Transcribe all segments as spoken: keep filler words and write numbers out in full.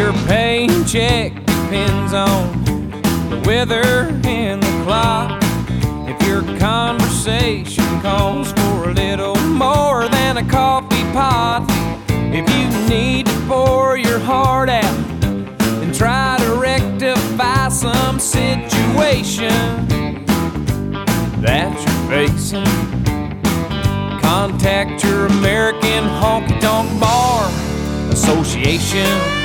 Your paycheck depends on the weather and the clock. If your conversation calls for a little more than a coffee pot, if you need to pour your heart out and try to rectify some situation that you're facing, contact your American Honky Tonk Bar Association.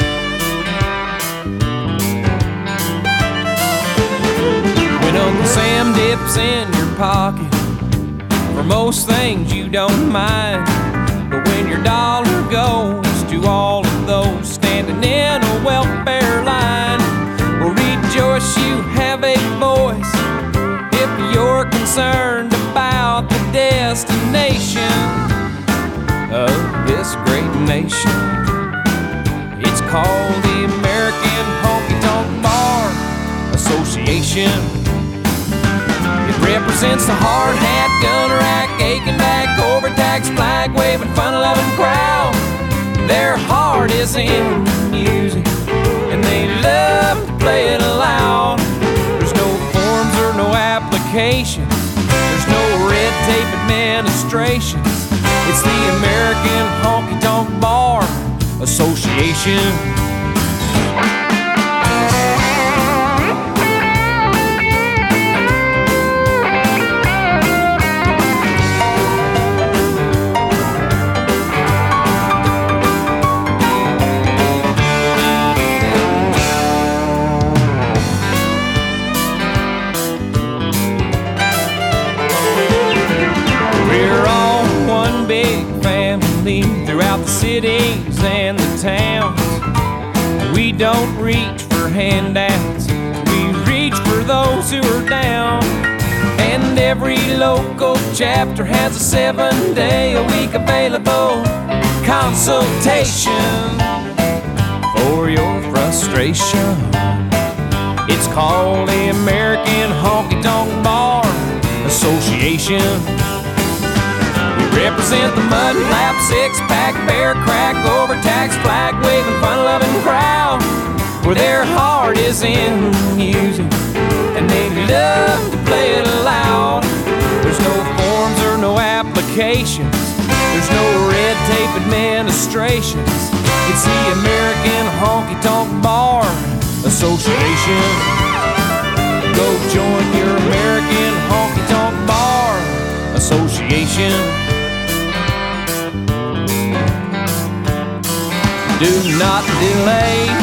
When Uncle Sam dips in your pocket, for most things you don't mind, but when your dollar goes to all of those standing in a welfare line, well, rejoice you have a voice if you're concerned about the destination of this great nation. It's called the American Honky Tonk Bar Association. It represents the hard hat, gunner rack, aching back, overtaxed, flag waving, fun loving crowd. Their heart is in music and they love to play it loud. There's no forms or no applications, there's no red tape administrations. It's the American Honky Tonk Bar Association. Throughout the cities and the towns, we don't reach for handouts, we reach for those who are down. And every local chapter has a seven day a week available consultation for your frustration. It's called the American Honky Tonk Bar Association. Represent the mud flap, six-pack, bear crack, overtaxed, flag-waving, fun-loving crowd, where their heart is in music and they love to play it loud. There's no forms or no applications, there's no red tape administrations. It's the American Honky Tonk Bar Association. Go join your American Honky Tonk Bar Association. Do not delay,